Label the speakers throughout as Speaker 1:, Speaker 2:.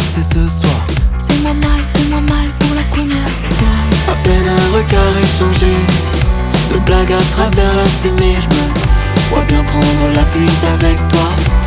Speaker 1: passer ce soir.
Speaker 2: Fais-moi mal pour la première fois.
Speaker 1: À peine un regard échangé, de blagues à travers la fumée, je me vois bien prendre la fuite avec toi.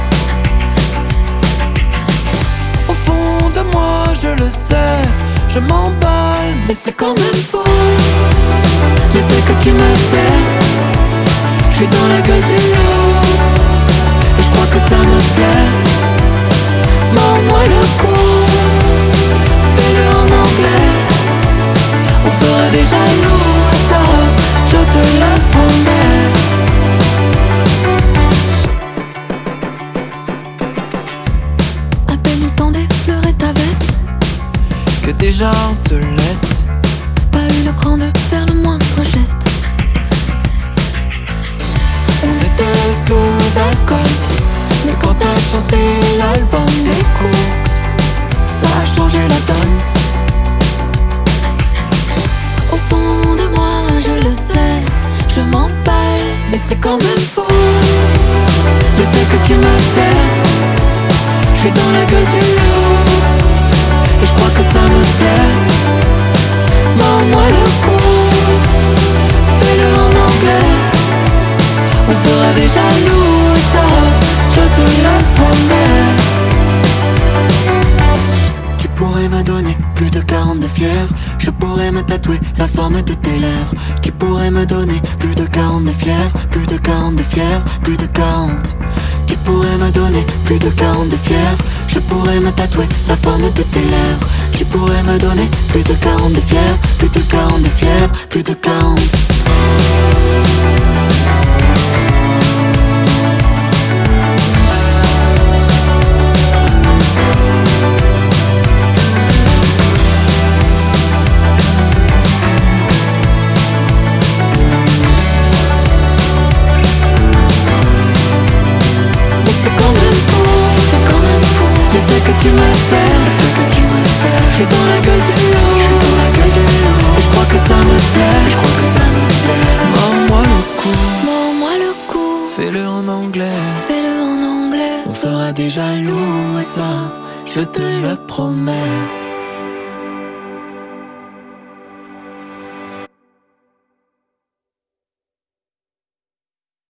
Speaker 1: Au fond de moi, je le sais, je m'emballe, mais c'est quand même faux. L'effet que tu me fais, je suis dans la gueule du loup, et je crois que ça me plaît. Mords-moi le cou, fais-le en anglais. On fera des jaloux, ça, je te le promets.
Speaker 2: À peine eu le temps d'effleurer ta veste,
Speaker 1: Que déjà on se laisse.
Speaker 2: pas eu le cran de faire le moindre geste.
Speaker 1: On était sous alcool, mais quand t'as chanté l'album des Cooks, ça a changé la donne.
Speaker 2: Au fond de moi, je le sais, je m'emballe,
Speaker 1: Mais c'est quand même faux, l'effet que tu me fais. Je suis dans la gueule du loup, et je crois que ça me plaît. Mords-moi le cou, fais-le en anglais. On fera des jaloux, et ça, je te le promets. Tu pourrais me donner plus de 40 de fièvre, je pourrais me tatouer la forme de tes lèvres. Tu pourrais me donner plus de 40 de fièvre, plus de 40 de fièvre, plus de 40. Tu pourrais me donner plus de 40 de fièvre, je pourrais me tatouer la forme de tes lèvres. Tu pourrais me donner plus de 40 de fièvre, plus de 40 de fièvre, plus de 40. C'est quand même faux, l'effet que tu me fais. Je suis dans la gueule du loup, et je crois que ça me plaît. Mords-moi le cou, fais-le en anglais.
Speaker 2: fais-le en anglais.
Speaker 1: On fera des jaloux, et ça, je te le promets.